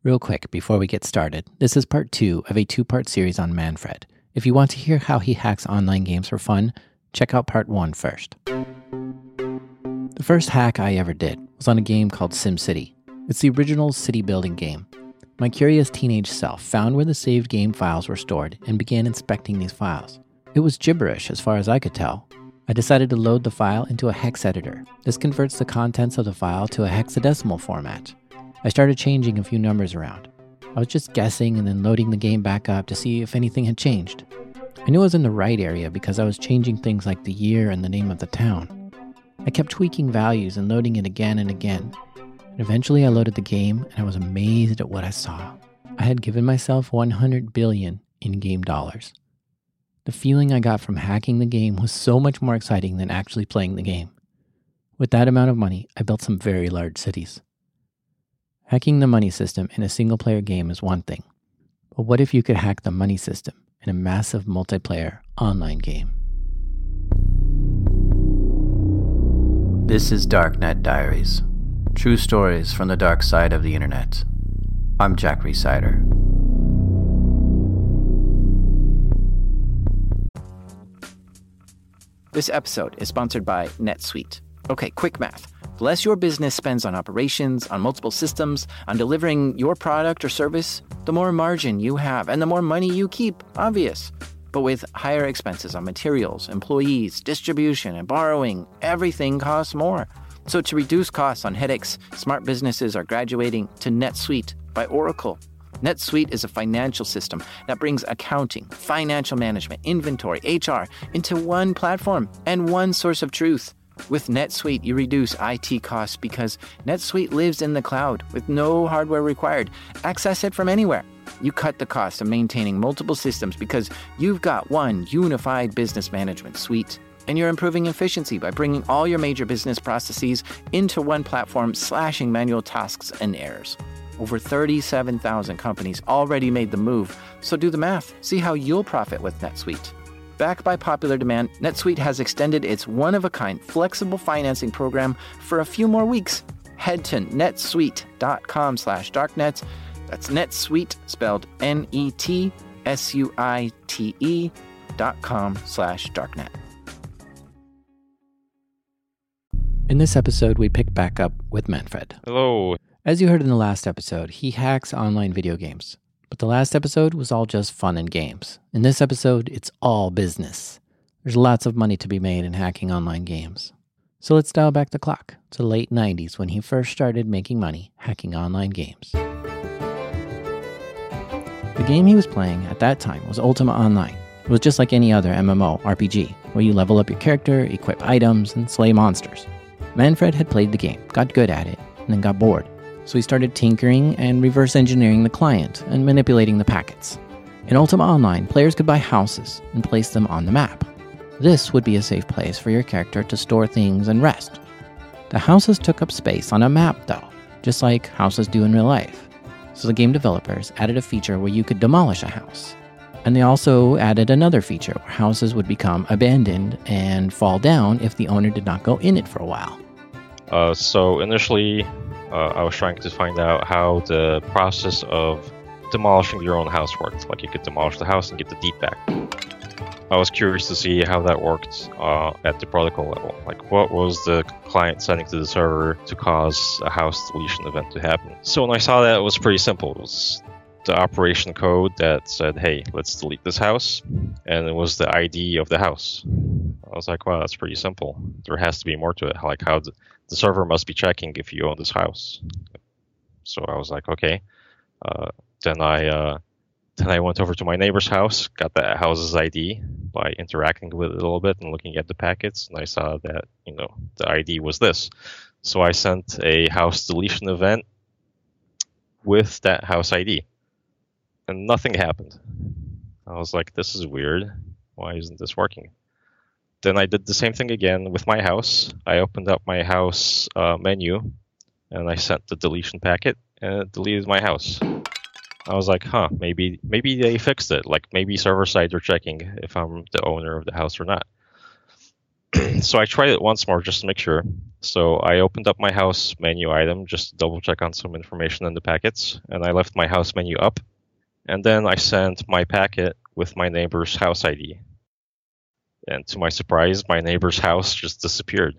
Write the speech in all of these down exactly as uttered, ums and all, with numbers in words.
Real quick, before we get started, this is part two of a two-part series on Manfred. If you want to hear how he hacks online games for fun, check out part one first. The first hack I ever did was on a game called SimCity. It's the original city-building game. My curious teenage self found where the saved game files were stored and began inspecting these files. It was gibberish as far as I could tell. I decided to load the file into a hex editor. This converts the contents of the file to a hexadecimal format. I started changing a few numbers around. I was just guessing and then loading the game back up to see if anything had changed. I knew I was in the right area because I was changing things like the year and the name of the town. I kept tweaking values and loading it again and again. And eventually I loaded the game and I was amazed at what I saw. I had given myself one hundred billion in-game dollars. The feeling I got from hacking the game was so much more exciting than actually playing the game. With that amount of money, I built some very large cities. Hacking the money system in a single-player game is one thing. But what if you could hack the money system in a massive multiplayer online game? This is Darknet Diaries. True stories from the dark side of the internet. I'm Jack Rhysider. This episode is sponsored by NetSuite. Okay, quick math. The less your business spends on operations, on multiple systems, on delivering your product or service, the more margin you have and the more money you keep. Obvious. But with higher expenses on materials, employees, distribution, and borrowing, everything costs more. So to reduce costs on headaches, smart businesses are graduating to NetSuite by Oracle. NetSuite is a financial system that brings accounting, financial management, inventory, H R into one platform and one source of truth. With NetSuite, you reduce I T costs because NetSuite lives in the cloud with no hardware required. Access it from anywhere. You cut the cost of maintaining multiple systems because you've got one unified business management suite. And you're improving efficiency by bringing all your major business processes into one platform, slashing manual tasks and errors. Over thirty-seven thousand companies already made the move, so do the math. See how you'll profit with NetSuite. Backed by popular demand, NetSuite has extended its one-of-a-kind flexible financing program for a few more weeks. Head to netsuite.com slash darknet. That's NetSuite, spelled N E T S U I T E dot com slash darknet. In this episode, we pick back up with Manfred. Hello. As you heard in the last episode, he hacks online video games. But the last episode was all just fun and games. In this episode, it's all business. There's lots of money to be made in hacking online games. So let's dial back the clock to the late nineties when he first started making money hacking online games. The game he was playing at that time was Ultima Online. It was just like any other M M O R P G, where you level up your character, equip items, and slay monsters. Manfred had played the game, got good at it, and then got bored. So he started tinkering and reverse engineering the client and manipulating the packets. In Ultima Online, players could buy houses and place them on the map. This would be a safe place for your character to store things and rest. The houses took up space on a map though, just like houses do in real life. So the game developers added a feature where you could demolish a house. And they also added another feature where houses would become abandoned and fall down if the owner did not go in it for a while. Uh, so initially, uh, I was trying to find out how the process of demolishing your own house worked. Like you could demolish the house and get the deed back. I was curious to see how that worked uh, at the protocol level. Like what was the client sending to the server to cause a house deletion event to happen? So when I saw that, it was pretty simple. It was the operation code that said, hey, let's delete this house. And it was the I D of the house. I was like, wow, that's pretty simple. There has to be more to it. Like how the, the server must be checking if you own this house. So I was like, okay. Uh, then I uh, then I went over to my neighbor's house, got that house's I D by interacting with it a little bit and looking at the packets. And I saw that, you know, the I D was this. So I sent a house deletion event with that house I D. And nothing happened. I was like, this is weird. Why isn't this working? Then I did the same thing again with my house. I opened up my house uh, menu and I sent the deletion packet and it deleted my house. I was like, huh, maybe maybe they fixed it. Like maybe server side are checking if I'm the owner of the house or not. So I tried it once more just to make sure. So I opened up my house menu item just to double check on some information in the packets, and I left my house menu up, and then I sent my packet with my neighbor's house I D. And to my surprise, my neighbor's house just disappeared.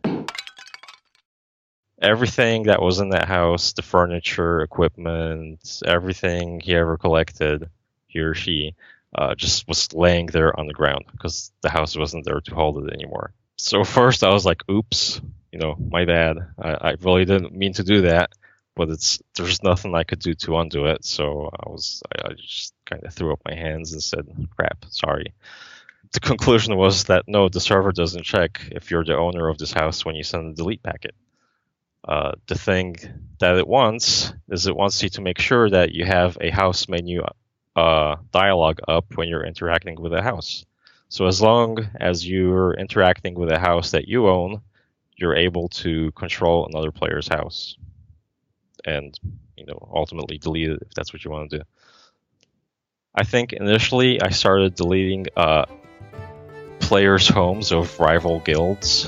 Everything that was in that house, the furniture, equipment, everything he ever collected, he or she, uh, just was laying there on the ground because the house wasn't there to hold it anymore. So first I was like, oops, you know, my bad. I, I really didn't mean to do that, but it's there's nothing I could do to undo it. So I was I, I just kind of threw up my hands and said, crap, sorry. The conclusion was that no, the server doesn't check if you're the owner of this house when you send a delete packet. Uh, the thing that it wants is it wants you to make sure that you have a house menu uh, dialog up when you're interacting with a house. So as long as you're interacting with a house that you own, you're able to control another player's house and, you know, ultimately delete it if that's what you want to do. I think initially I started deleting uh, players' homes of rival guilds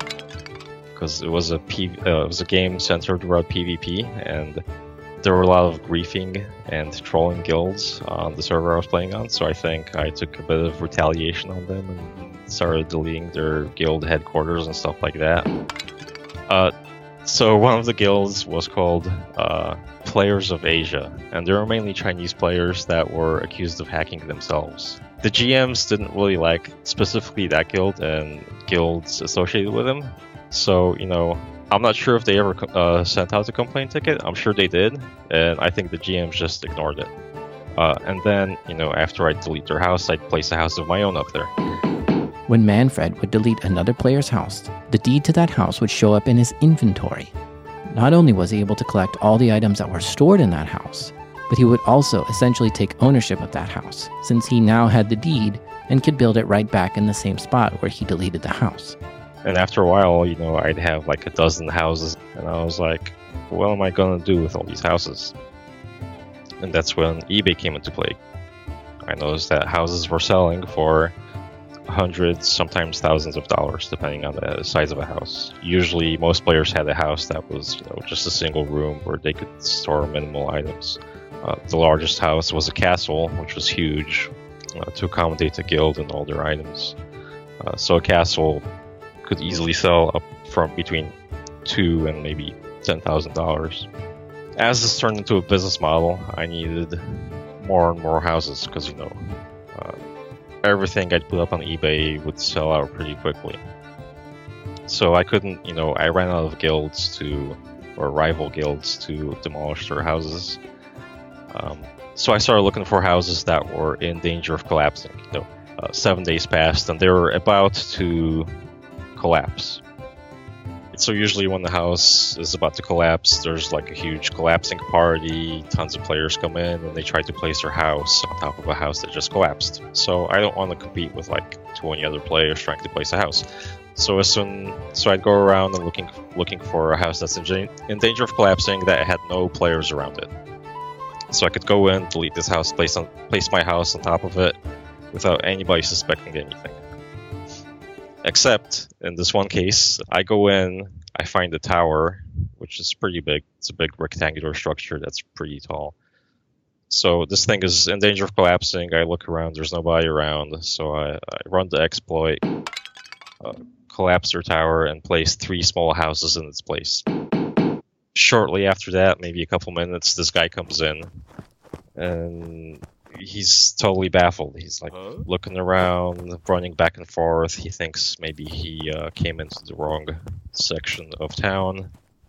because it was a P- uh, it was a game centered around PvP, and there were a lot of griefing and trolling guilds on the server I was playing on. So I think I took a bit of retaliation on them and started deleting their guild headquarters and stuff like that. Uh, so one of the guilds was called uh, Players of Asia, and they were mainly Chinese players that were accused of hacking themselves. The G Ms didn't really like specifically that guild and guilds associated with them. So, you know, I'm not sure if they ever uh, sent out a complaint ticket. I'm sure they did, and I think the G Ms just ignored it. Uh, and then, you know, after I delete their house, I'd place a house of my own up there. When Manfred would delete another player's house, the deed to that house would show up in his inventory. Not only was he able to collect all the items that were stored in that house, but he would also essentially take ownership of that house, since he now had the deed and could build it right back in the same spot where he deleted the house. And after a while, you know, I'd have like a dozen houses, and I was like, what am I going to do with all these houses? And that's when eBay came into play. I noticed that houses were selling for hundreds, sometimes thousands of dollars, depending on the size of a house. Usually, most players had a house that was, you know, just a single room where they could store minimal items. Uh, the largest house was a castle, which was huge, uh, to accommodate a guild and all their items. Uh, so a castle could easily sell up from between two and maybe ten thousand dollars. As this turned into a business model, I needed more and more houses because, you know, uh, everything I'd put up on eBay would sell out pretty quickly. So I couldn't, you know, I ran out of guilds to, or rival guilds to demolish their houses. Um, so I started looking for houses that were in danger of collapsing. You know, uh, seven days passed and they were about to collapse. So usually when the house is about to collapse, there's like a huge collapsing party, tons of players come in and they try to place their house on top of a house that just collapsed. So I don't want to compete with like twenty other players trying to place a house. So as soon, so I'd go around and looking looking for a house that's in, in danger of collapsing that had no players around it. So I could go in, delete this house, place on place my house on top of it without anybody suspecting anything. Except, in this one case, I go in, I find a tower, which is pretty big. It's a big rectangular structure that's pretty tall. So this thing is in danger of collapsing. I look around, there's nobody around, so I, I run the exploit, uh, collapse their tower, and place three small houses in its place. Shortly after that, maybe a couple minutes, this guy comes in, and he's totally baffled. He's like huh? looking around, running back and forth. He thinks maybe he uh, came into the wrong section of town.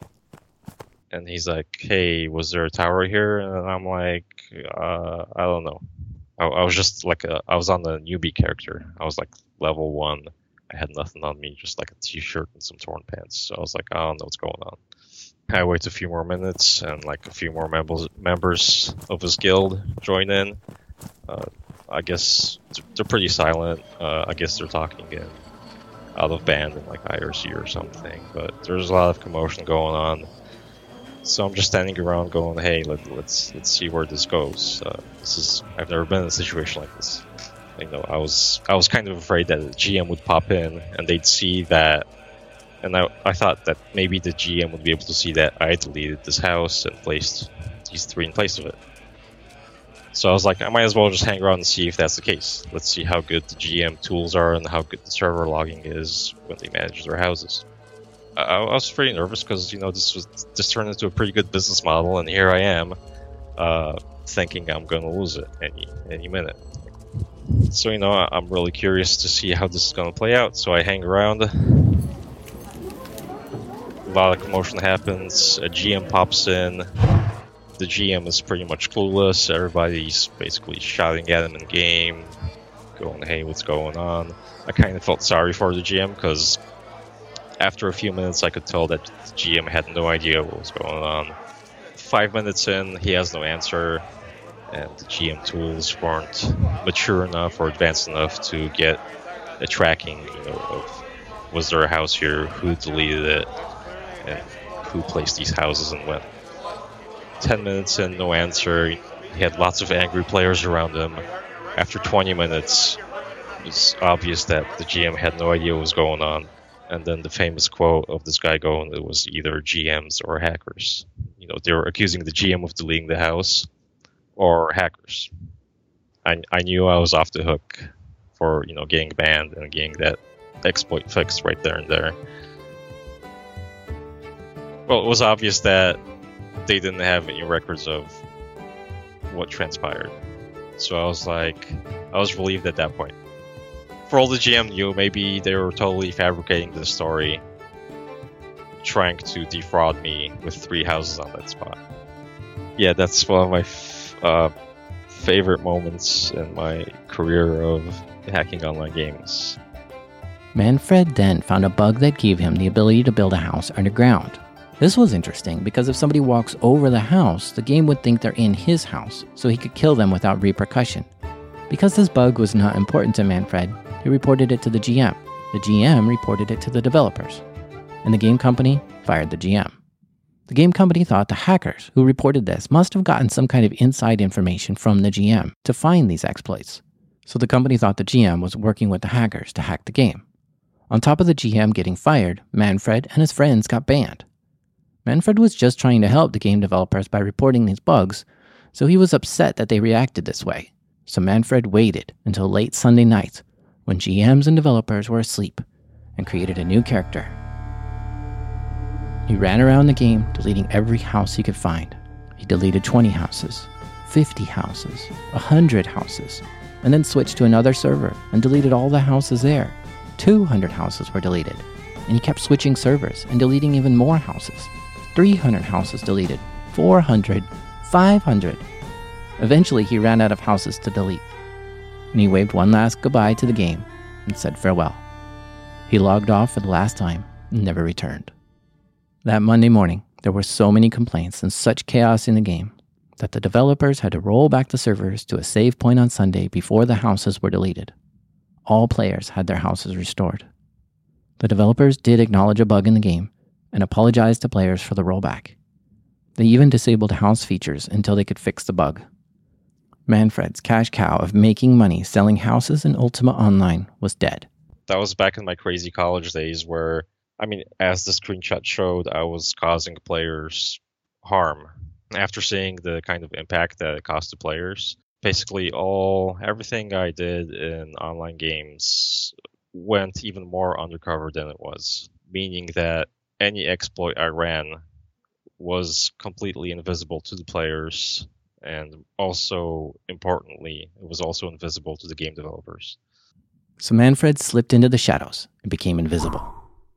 And he's like, hey, was there a tower here? And I'm like, uh, I don't know. I, I was just like, a, I was on the newbie character. I was like level one. I had nothing on me, just like a t-shirt and some torn pants. So I was like, I don't know what's going on. I wait a few more minutes, and like a few more members members of his guild join in. Uh, I guess they're pretty silent. Uh, I guess they're talking in out of band in like I R C or something. But there's a lot of commotion going on. So I'm just standing around, going, "Hey, let, let's let's see where this goes." Uh, this is I've never been in a situation like this. You know, I was I was kind of afraid that a G M would pop in and they'd see that And I, I thought that maybe the G M would be able to see that I deleted this house and placed these three in place of it. So I was like, I might as well just hang around and see if that's the case. Let's see how good the G M tools are and how good the server logging is when they manage their houses. I, I was pretty nervous because, you know, this was this turned into a pretty good business model, and here I am, uh, thinking I'm going to lose it any any minute. So, you know, I'm really curious to see how this is going to play out. So I hang around. A lot of commotion happens. A G M pops in. The G M is pretty much clueless. Everybody's basically shouting at him in game, going, hey, what's going on? I kind of felt sorry for the G M because after a few minutes I could tell that the G M had no idea what was going on. Five minutes in, he has no answer, and the G M tools weren't mature enough or advanced enough to get a tracking, you know, of was there a house here, who deleted it, and who placed these houses and when. Ten minutes in, no answer. He had lots of angry players around him. After twenty minutes, it was obvious that the G M had no idea what was going on. And then the famous quote of this guy going, it was either G Ms or hackers. You know, they were accusing the G M of deleting the house or hackers. I, I knew I was off the hook for, you know, getting banned and getting that exploit fixed right there and there. Well, it was obvious that they didn't have any records of what transpired. So I was like, I was relieved at that point. For all the G M knew, maybe they were totally fabricating this story, trying to defraud me with three houses on that spot. Yeah, that's one of my f- uh, favorite moments in my career of hacking online games. Manfred then found a bug that gave him the ability to build a house underground. This was interesting because if somebody walks over the house, the game would think they're in his house, so he could kill them without repercussion. Because this bug was not important to Manfred, he reported it to the G M. The G M reported it to the developers, and the game company fired the G M. The game company thought the hackers who reported this must have gotten some kind of inside information from the G M to find these exploits. So the company thought the G M was working with the hackers to hack the game. On top of the G M getting fired, Manfred and his friends got banned. Manfred was just trying to help the game developers by reporting these bugs, so he was upset that they reacted this way. So Manfred waited until late Sunday night, when G Ms and developers were asleep, and created a new character. He ran around the game, deleting every house he could find. He deleted twenty houses, fifty houses, one hundred houses, and then switched to another server and deleted all the houses there. two hundred houses were deleted, and he kept switching servers and deleting even more houses. three hundred houses deleted, four hundred, five hundred. Eventually, he ran out of houses to delete, and he waved one last goodbye to the game and said farewell. He logged off for the last time and never returned. That Monday morning, there were so many complaints and such chaos in the game that the developers had to roll back the servers to a save point on Sunday before the houses were deleted. All players had their houses restored. The developers did acknowledge a bug in the game and apologized to players for the rollback. They even disabled house features until they could fix the bug. Manfred's cash cow of making money selling houses in Ultima Online was dead. That was back in my crazy college days where, I mean, as the screenshot showed, I was causing players harm. After seeing the kind of impact that it caused to players, basically all, everything I did in online games went even more undercover than it was, meaning that any exploit I ran was completely invisible to the players, and also, importantly, it was also invisible to the game developers. So Manfred slipped into the shadows and became invisible.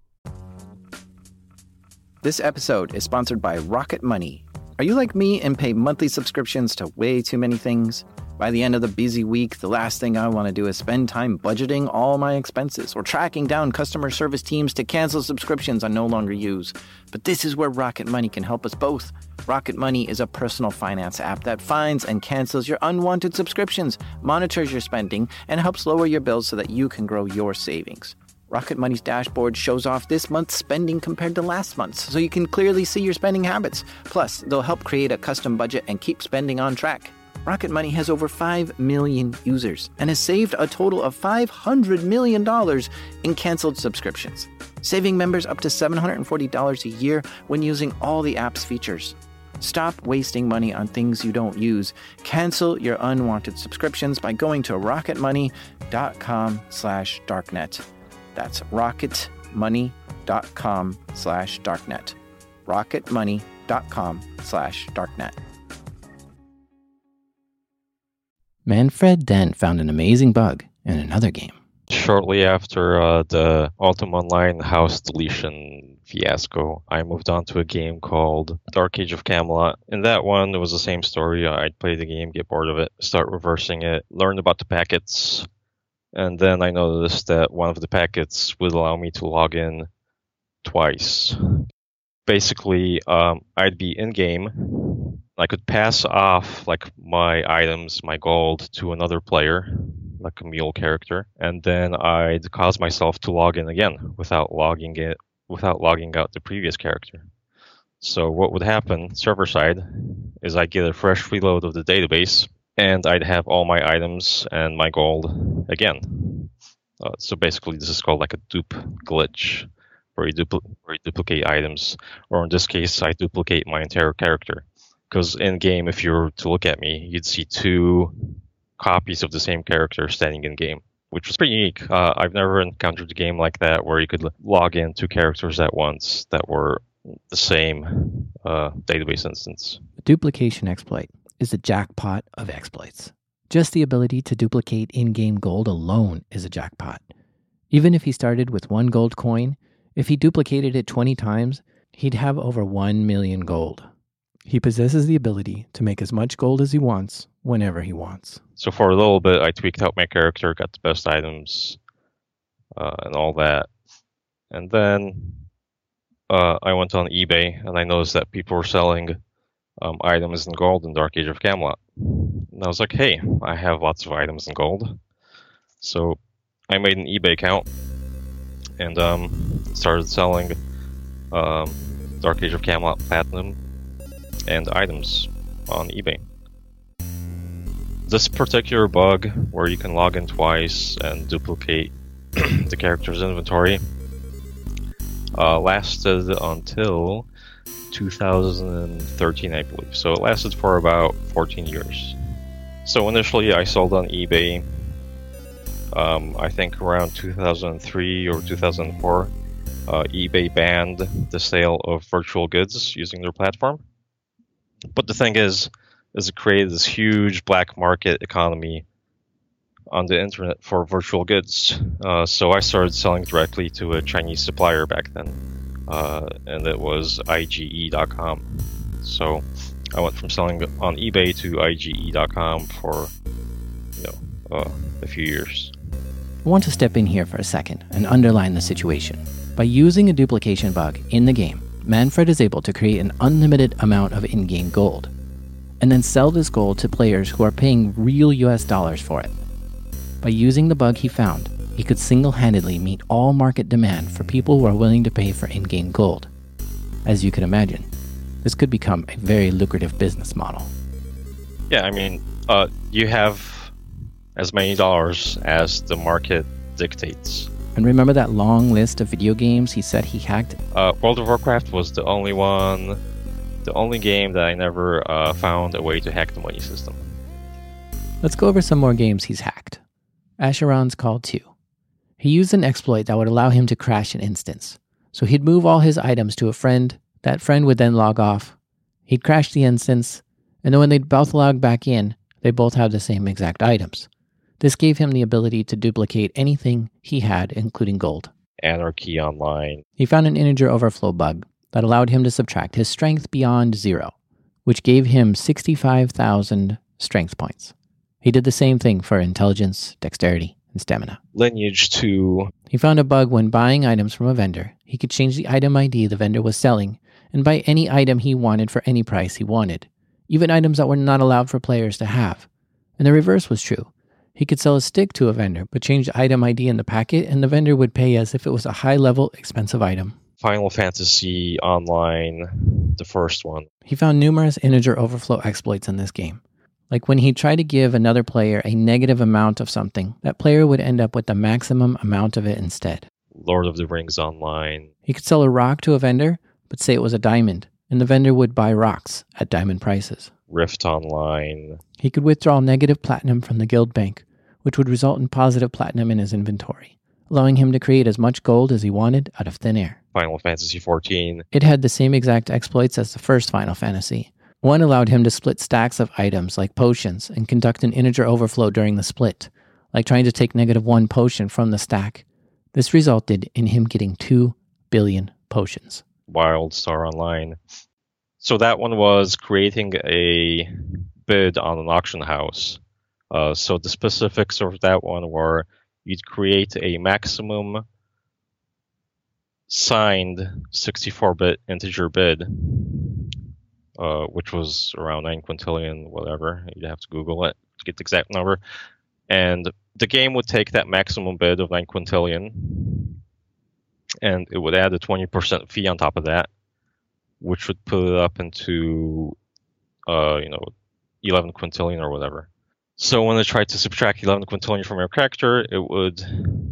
This episode is sponsored by Rocket Money. Are you like me and pay monthly subscriptions to way too many things? By the end of the busy week, the last thing I want to do is spend time budgeting all my expenses or tracking down customer service teams to cancel subscriptions I no longer use. But this is where Rocket Money can help us both. Rocket Money is a personal finance app that finds and cancels your unwanted subscriptions, monitors your spending, and helps lower your bills so that you can grow your savings. Rocket Money's dashboard shows off this month's spending compared to last month's, so you can clearly see your spending habits. Plus, they'll help create a custom budget and keep spending on track. Rocket Money has over five million users and has saved a total of five hundred million dollars in canceled subscriptions. saving members up to seven hundred forty dollars a year when using all the app's features. Stop wasting money on things you don't use. Cancel your unwanted subscriptions by going to rocketmoney.com slash darknet. That's rocketmoney.com slash darknet. rocketmoney.com slash darknet. Manfred then found an amazing bug in another game. Shortly after uh, the Ultima Online house deletion fiasco, I moved on to a game called Dark Age of Camelot. In that one, it was the same story. I'd play the game, get bored of it, start reversing it, learn about the packets, and then I noticed that one of the packets would allow me to log in twice. Basically, um, I'd be in-game. I could pass off like my items, my gold, to another player, like a mule character, and then I'd cause myself to log in again without logging it, without logging out the previous character. So what would happen, server side, is I'd get a fresh reload of the database, and I'd have all my items and my gold again. Uh, so basically, this is called like a dupe glitch, where you, dupl- where you duplicate items, or in this case, I duplicate my entire character. Because in game, if you were to look at me, you'd see two copies of the same character standing in game, which was pretty unique. Uh, I've never encountered a game like that where you could log in two characters at once that were the same uh, database instance. A duplication exploit is the jackpot of exploits. Just the ability to duplicate in-game gold alone is a jackpot. Even if he started with one gold coin, if he duplicated it twenty times, he'd have over one million gold. He possesses the ability to make as much gold as he wants, whenever he wants. So for a little bit, I tweaked out my character, got the best items, uh, and all that. And then uh, I went on eBay, and I noticed that people were selling um, items in gold in Dark Age of Camelot. And I was like, hey, I have lots of items in gold. So I made an eBay account, and um, started selling um, Dark Age of Camelot Platinum and items on eBay. This particular bug, where you can log in twice and duplicate the character's inventory, uh, lasted until two thousand thirteen, I believe. So it lasted for about fourteen years. So initially I sold on eBay, um, I think around two thousand three or two thousand four. Uh, eBay banned the sale of virtual goods using their platform. But the thing is, is it created this huge black market economy on the internet for virtual goods. Uh, so I started selling directly to a Chinese supplier back then, uh, and it was I G E dot com. So I went from selling on eBay to I G E dot com for, you know, uh, a few years. I want to step in here for a second and underline the situation. By using a duplication bug in the game, Manfred is able to create an unlimited amount of in-game gold, and then sell this gold to players who are paying real U S dollars for it. By using the bug he found, he could single-handedly meet all market demand for people who are willing to pay for in-game gold. As you can imagine, this could become a very lucrative business model. Yeah, I mean, uh, you have as many dollars as the market dictates. And remember that long list of video games he said he hacked? Uh, World of Warcraft was the only one, the only game that I never uh, found a way to hack the money system. Let's go over some more games he's hacked. Acheron's Call two. He used an exploit that would allow him to crash an instance. So he'd move all his items to a friend, that friend would then log off, he'd crash the instance, and then when they'd both log back in, they both have the same exact items. This gave him the ability to duplicate anything he had, including gold. Anarchy Online. He found an integer overflow bug that allowed him to subtract his strength beyond zero, which gave him sixty-five thousand strength points. He did the same thing for intelligence, dexterity, and stamina. Lineage two. He found a bug when buying items from a vendor. He could change the item I D the vendor was selling and buy any item he wanted for any price he wanted, even items that were not allowed for players to have. And the reverse was true. He could sell a stick to a vendor, but change the item I D in the packet, and the vendor would pay as if it was a high-level, expensive item. Final Fantasy Online, the first one. He found numerous integer overflow exploits in this game. Like when he tried to give another player a negative amount of something, that player would end up with the maximum amount of it instead. Lord of the Rings Online. He could sell a rock to a vendor, but say it was a diamond, and the vendor would buy rocks at diamond prices. Rift Online. He could withdraw negative platinum from the guild bank, which would result in positive platinum in his inventory, allowing him to create as much gold as he wanted out of thin air. Final Fantasy fourteen. It had the same exact exploits as the first Final Fantasy. One allowed him to split stacks of items like potions and conduct an integer overflow during the split, like trying to take negative one potion from the stack. This resulted in him getting two billion potions. WildStar Online. So that one was creating a bid on an auction house. Uh, so the specifics of that one were you'd create a maximum signed sixty-four bit integer bid, uh, which was around nine quintillion, whatever. You'd have to Google it to get the exact number. And the game would take that maximum bid of nine quintillion, and it would add a twenty percent fee on top of that, which would put it up into, uh, you know, eleven quintillion or whatever. So when it tried to subtract eleven quintillion from your character, it would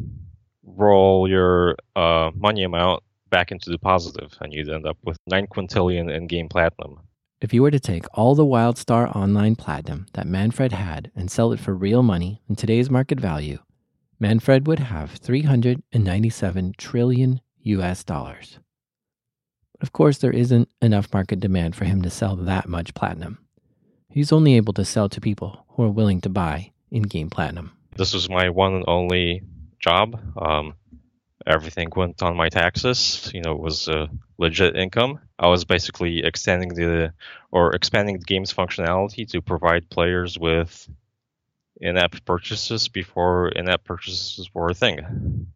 roll your uh, money amount back into the positive, and you'd end up with nine quintillion in-game platinum. If you were to take all the WildStar Online platinum that Manfred had and sell it for real money in today's market value, Manfred would have three hundred ninety-seven trillion U S dollars. But of course, there isn't enough market demand for him to sell that much platinum. He's only able to sell to people who are willing to buy in-game platinum. This was my one and only job. Um, everything went on my taxes. You know, it was a legit income. I was basically extending the or expanding the game's functionality to provide players with in-app purchases before in-app purchases were a thing.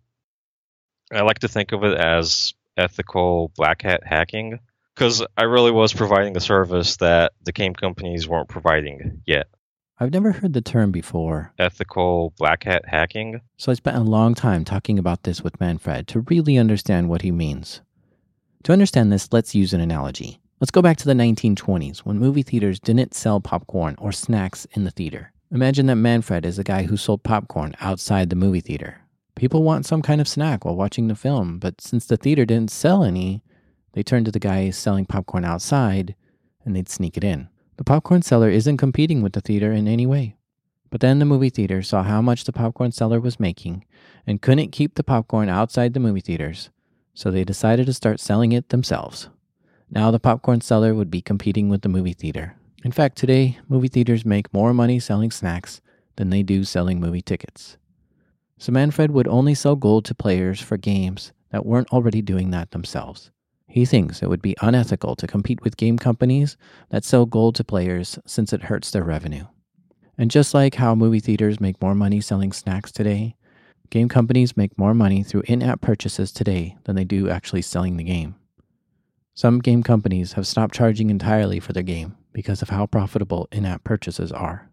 I like to think of it as ethical black hat hacking, because I really was providing a service that the game companies weren't providing yet. I've never heard the term before. Ethical black hat hacking. So I spent a long time talking about this with Manfred to really understand what he means. To understand this, let's use an analogy. Let's go back to the nineteen twenties, when movie theaters didn't sell popcorn or snacks in the theater. Imagine that Manfred is a guy who sold popcorn outside the movie theater. People want some kind of snack while watching the film, but since the theater didn't sell any, they turned to the guy selling popcorn outside, and they'd sneak it in. The popcorn seller isn't competing with the theater in any way. But then the movie theater saw how much the popcorn seller was making and couldn't keep the popcorn outside the movie theaters, so they decided to start selling it themselves. Now the popcorn seller would be competing with the movie theater. In fact, today, movie theaters make more money selling snacks than they do selling movie tickets. So Manfred would only sell gold to players for games that weren't already doing that themselves. He thinks it would be unethical to compete with game companies that sell gold to players since it hurts their revenue. And just like how movie theaters make more money selling snacks today, game companies make more money through in-app purchases today than they do actually selling the game. Some game companies have stopped charging entirely for their game because of how profitable in-app purchases are.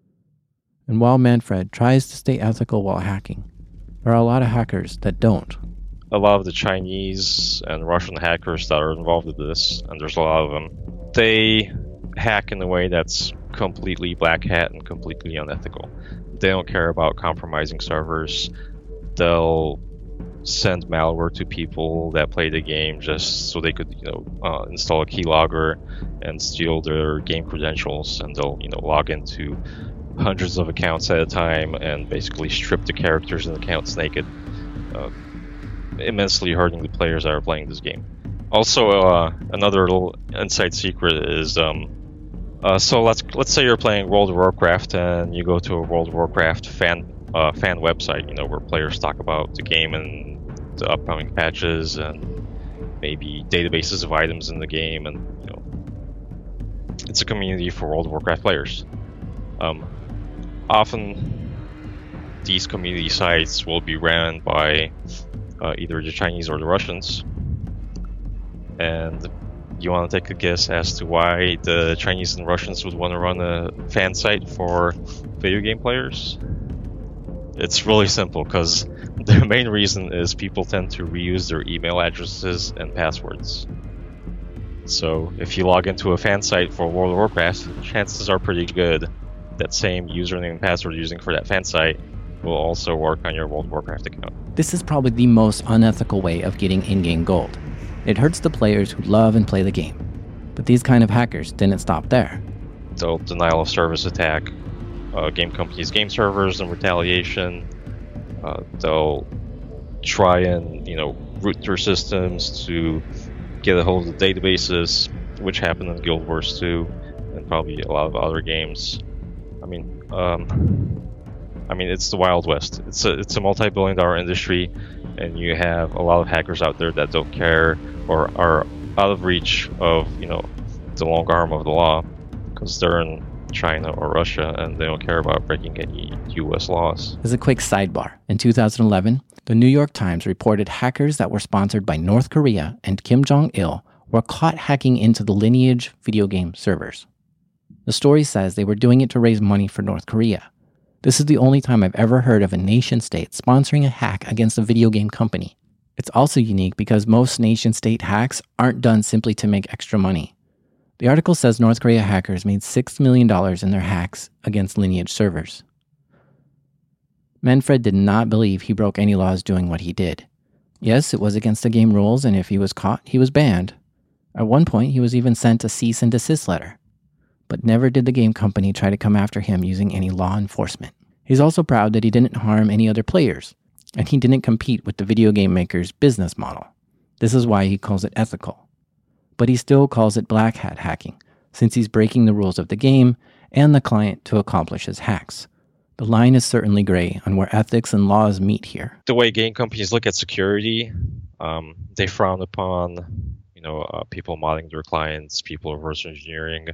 And while Manfred tries to stay ethical while hacking, there are a lot of hackers that don't. A lot of the Chinese and Russian hackers that are involved with this, and there's a lot of them, they hack in a way that's completely black hat and completely unethical. They don't care about compromising servers. They'll send malware to people that play the game just so they could, you know, uh, install a keylogger and steal their game credentials, and they'll, you know, log into hundreds of accounts at a time and basically strip the characters and accounts naked, uh, immensely hurting the players that are playing this game. Also, uh, another little inside secret is, um, uh, so let's let's say you're playing World of Warcraft and you go to a World of Warcraft fan uh, fan website, you know, where players talk about the game and the upcoming patches and maybe databases of items in the game, and you know, it's a community for World of Warcraft players. Um, often, these community sites will be ran by uh, either the Chinese or the Russians, and you want to take a guess as to why the Chinese and Russians would want to run a fan site for video game players? It's really simple, because the main reason is people tend to reuse their email addresses and passwords. So if you log into a fan site for World of Warcraft, chances are pretty good that same username and password you're using for that fan site will also work on your World of Warcraft account. This is probably the most unethical way of getting in-game gold. It hurts the players who love and play the game. But these kind of hackers didn't stop there. They'll denial of service attack uh, game companies' game servers in retaliation. Uh, they'll try and, you know, root through systems to get a hold of the databases, which happened in Guild Wars two and probably a lot of other games. I mean, um, I mean, it's the Wild West. It's a it's a multi-billion dollar industry, and you have a lot of hackers out there that don't care or are out of reach of, you know, the long arm of the law, because they're in China or Russia and they don't care about breaking any U S laws. As a quick sidebar, in two thousand eleven, the New York Times reported hackers that were sponsored by North Korea and Kim Jong-il were caught hacking into the Lineage video game servers. The story says they were doing it to raise money for North Korea. This is the only time I've ever heard of a nation-state sponsoring a hack against a video game company. It's also unique because most nation-state hacks aren't done simply to make extra money. The article says North Korea hackers made six million dollars in their hacks against Lineage servers. Manfred did not believe he broke any laws doing what he did. Yes, it was against the game rules, and if he was caught, he was banned. At one point, he was even sent a cease and desist letter. But never did the game company try to come after him using any law enforcement. He's also proud that he didn't harm any other players, and he didn't compete with the video game maker's business model. This is why he calls it ethical. But he still calls it black hat hacking, since he's breaking the rules of the game and the client to accomplish his hacks. The line is certainly gray on where ethics and laws meet here. The way game companies look at security, um, they frown upon, you know, uh, people modding their clients, people reverse engineering.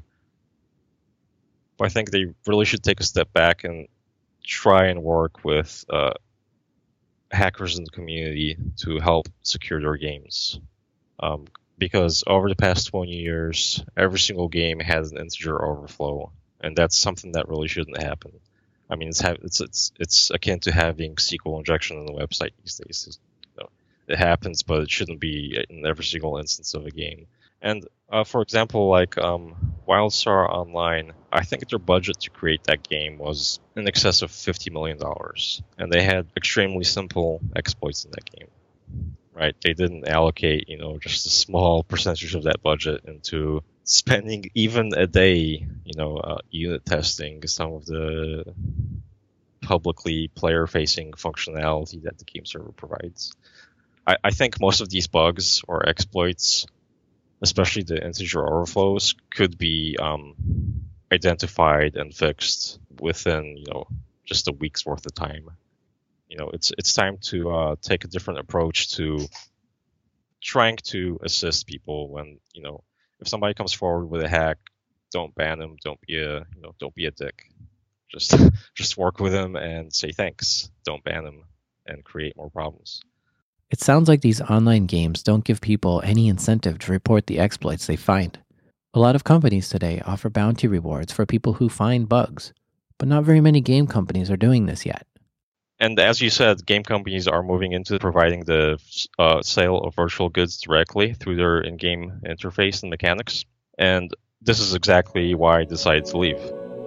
But I think they really should take a step back and try and work with uh, hackers in the community to help secure their games. Um, because over the past twenty years, every single game has an integer overflow, and that's something that really shouldn't happen. I mean, it's ha- it's it's it's akin to having S Q L injection on the website these days. It's, you know, it happens, but it shouldn't be in every single instance of a game. And uh, for example, like um, WildStar Online, I think their budget to create that game was in excess of fifty million dollars, and they had extremely simple exploits in that game. Right? They didn't allocate, you know, just a small percentage of that budget into spending even a day, you know, uh, unit testing some of the publicly player-facing functionality that the game server provides. I, I think most of these bugs or exploits, especially the integer overflows, could be um, identified and fixed within, you know, just a week's worth of time. You know, it's it's time to uh, take a different approach to trying to assist people when, you know, if somebody comes forward with a hack, don't ban them, don't be a, you know, don't be a dick. Just just work with them and say thanks. Don't ban them and create more problems. It sounds like these online games don't give people any incentive to report the exploits they find. A lot of companies today offer bounty rewards for people who find bugs, but not very many game companies are doing this yet. And as you said, game companies are moving into providing the uh, sale of virtual goods directly through their in-game interface and mechanics. And this is exactly why I decided to leave.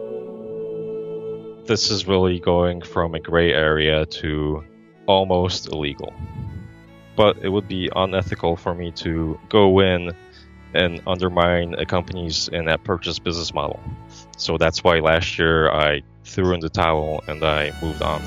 This is really going from a gray area to almost illegal. But it would be unethical for me to go in and undermine a company's in-app purchase business model. So that's why last year I threw in the towel and I moved on.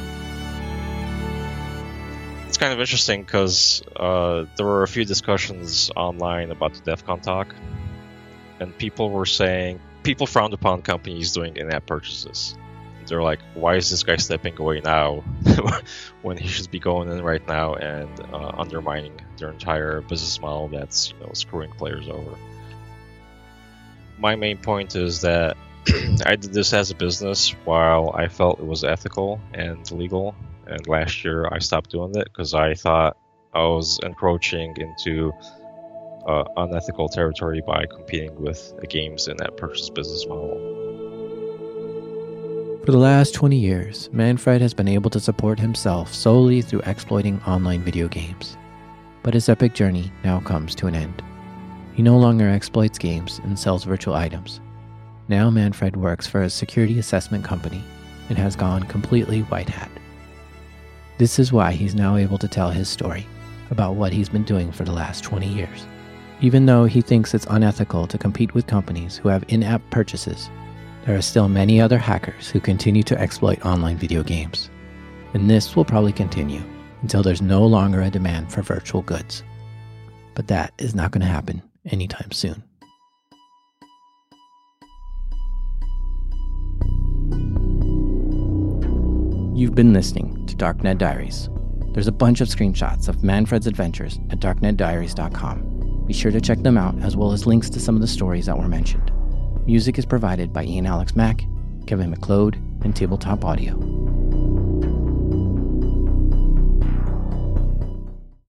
It's kind of interesting because uh, there were a few discussions online about the DEF CON talk, and people were saying, people frowned upon companies doing in-app purchases. They're like, why is this guy stepping away now when he should be going in right now and uh, undermining their entire business model that's, you know, screwing players over? My main point is that I did this as a business while I felt it was ethical and legal. And last year I stopped doing it because I thought I was encroaching into uh, unethical territory by competing with the games in that purchase business model. For the last twenty years, Manfred has been able to support himself solely through exploiting online video games. But his epic journey now comes to an end. He no longer exploits games and sells virtual items. Now Manfred works for a security assessment company and has gone completely white hat. This is why he's now able to tell his story about what he's been doing for the last twenty years. Even though he thinks it's unethical to compete with companies who have in-app purchases, there are still many other hackers who continue to exploit online video games. And this will probably continue until there's no longer a demand for virtual goods. But that is not going to happen anytime soon. You've been listening to Darknet Diaries. There's a bunch of screenshots of Manfred's adventures at darknet diaries dot com. Be sure to check them out, as well as links to some of the stories that were mentioned. Music is provided by Ian Alex Mack, Kevin MacLeod, and Tabletop Audio.